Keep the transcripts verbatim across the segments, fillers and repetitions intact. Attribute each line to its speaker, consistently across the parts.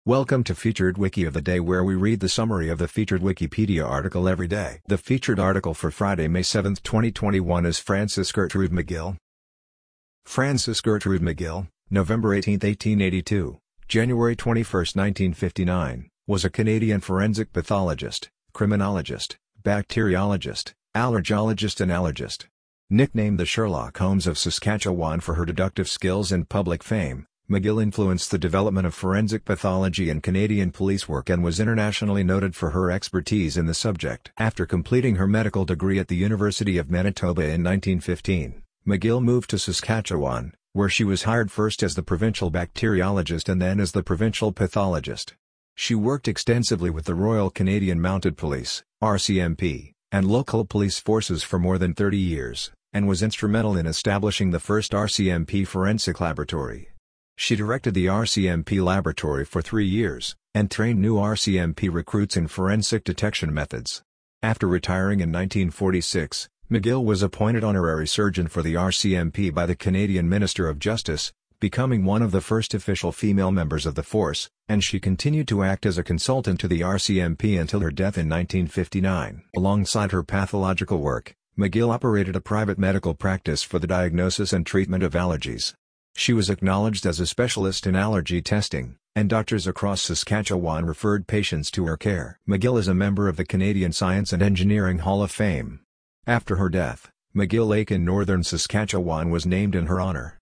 Speaker 1: Welcome to Featured Wiki of the Day, where we read the summary of the featured Wikipedia article every day. The featured article for Friday, May seventh, twenty twenty-one is Frances Gertrude Magill. Frances Gertrude Magill, November eighteenth, eighteen eighty-two, January twenty-first, nineteen fifty-nine, was a Canadian forensic pathologist, criminologist, bacteriologist, allergologist and allergist. Nicknamed the Sherlock Holmes of Saskatchewan for her deductive skills and public fame, Magill influenced the development of forensic pathology in Canadian police work and was internationally noted for her expertise in the subject. After completing her medical degree at the University of Manitoba in nineteen fifteen, Magill moved to Saskatchewan, where she was hired first as the provincial bacteriologist and then as the provincial pathologist. She worked extensively with the Royal Canadian Mounted Police, R C M P, and local police forces for more than thirty years, and was instrumental in establishing the first R C M P forensic laboratory. She directed the R C M P laboratory for three years, and trained new R C M P recruits in forensic detection methods. After retiring in nineteen forty-six, Magill was appointed honorary surgeon for the R C M P by the Canadian Minister of Justice, becoming one of the first official female members of the force, and she continued to act as a consultant to the R C M P until her death in nineteen fifty-nine. Alongside her pathological work, Magill operated a private medical practice for the diagnosis and treatment of allergies. She was acknowledged as a specialist in allergy testing, and doctors across Saskatchewan referred patients to her care. Magill is a member of the Canadian Science and Engineering Hall of Fame. After her death, Magill Lake in northern Saskatchewan was named in her honor.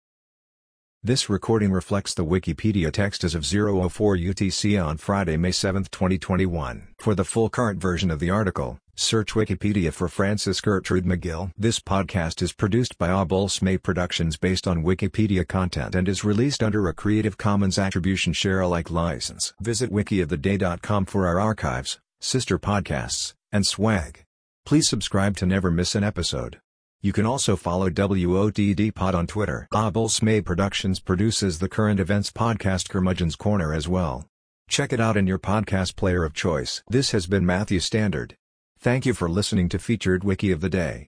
Speaker 1: This recording reflects the Wikipedia text as of zero oh four U T C on Friday, May seventh, twenty twenty-one. For the full current version of the article, search Wikipedia for Frances Gertrude Magill. This podcast is produced by Abulsme Productions based on Wikipedia content and is released under a Creative Commons Attribution Share Alike license. Visit wiki of the day dot com for our archives, sister podcasts, and swag. Please subscribe to never miss an episode. You can also follow W O T D Pod on Twitter. Abulsme Productions produces the current events podcast Curmudgeon's Corner as well. Check it out in your podcast player of choice. This has been Matthew Standard. Thank you for listening to Featured Wiki of the Day.